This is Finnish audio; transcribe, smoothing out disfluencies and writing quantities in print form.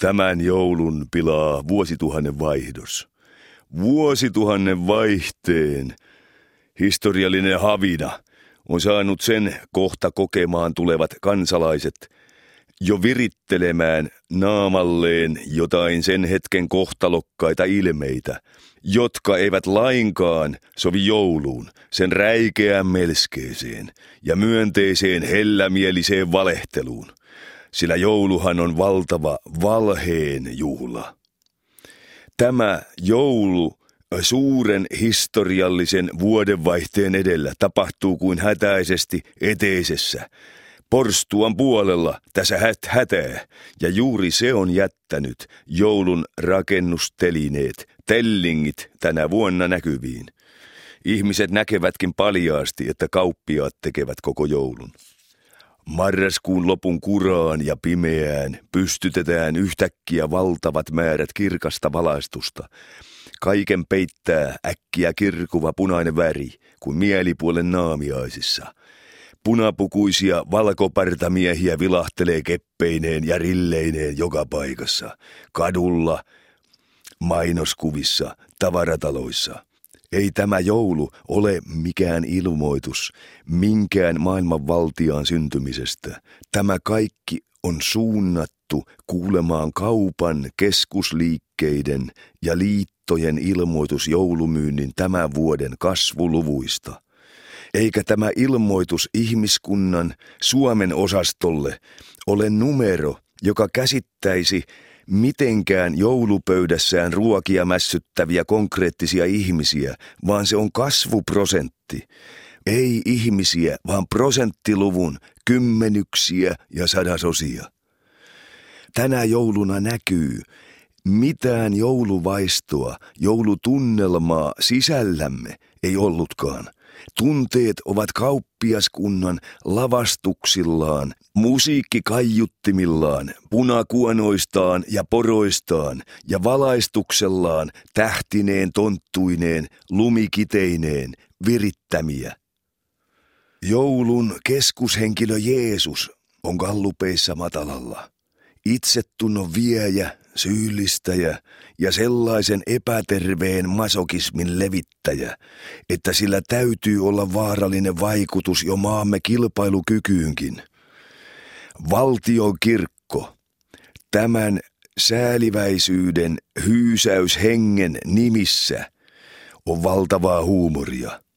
Tämän joulun pilaa vuosituhannen vaihdos. Vuosituhannen vaihteen historiallinen havina on saanut sen kohta kokemaan tulevat kansalaiset jo virittelemään naamalleen jotain sen hetken kohtalokkaita ilmeitä, jotka eivät lainkaan sovi jouluun, sen räikeään melskeeseen ja myönteiseen hellämieliseen valehteluun, sillä jouluhan on valtava valheen juhla. Tämä joulu suuren historiallisen vuodenvaihteen edellä tapahtuu kuin hätäisesti eteisessä, porstuan puolella tässä hätää, ja juuri se on jättänyt joulun rakennustelineet, tellingit tänä vuonna näkyviin. Ihmiset näkevätkin paljaasti, että kauppiaat tekevät koko joulun. Marraskuun lopun kuraan ja pimeään pystytetään yhtäkkiä valtavat määrät kirkasta valaistusta. Kaiken peittää äkkiä kirkuva punainen väri kuin mielipuolen naamiaisissa. Punapukuisia valkopartamiehiä vilahtelee keppeineen ja rilleineen joka paikassa. Kadulla, mainoskuvissa, tavarataloissa. Ei tämä joulu ole mikään ilmoitus minkään maailmanvaltiaan syntymisestä. Tämä kaikki on suunnattu kuulemaan kaupan, keskusliikkeiden ja liittojen ilmoitus joulumyynnin tämän vuoden kasvuluvuista. Eikä tämä ilmoitus ihmiskunnan Suomen osastolle ole numero, joka käsittäisi mitenkään joulupöydässään ruokia mässyttäviä konkreettisia ihmisiä, vaan se on kasvuprosentti. Ei ihmisiä, vaan prosenttiluvun kymmenyksiä ja sadasosia. Tänä jouluna näkyy, mitään jouluvaistoa, joulutunnelmaa sisällämme ei ollutkaan. Tunteet ovat kauppiaskunnan lavastuksillaan, musiikkikaiuttimillaan, punakuonoistaan ja poroistaan ja valaistuksellaan tähtineen tonttuineen, lumikiteineen virittämiä. Joulun keskushenkilö Jeesus on gallupeissa matalalla. Itsetunnon viejä, syyllistäjä ja sellaisen epäterveen masokismin levittäjä, että sillä täytyy olla vaarallinen vaikutus jo maamme kilpailukykyynkin. Valtiokirkko, tämän sääliväisyyden hyysäyshengen nimissä, on valtavaa huumoria.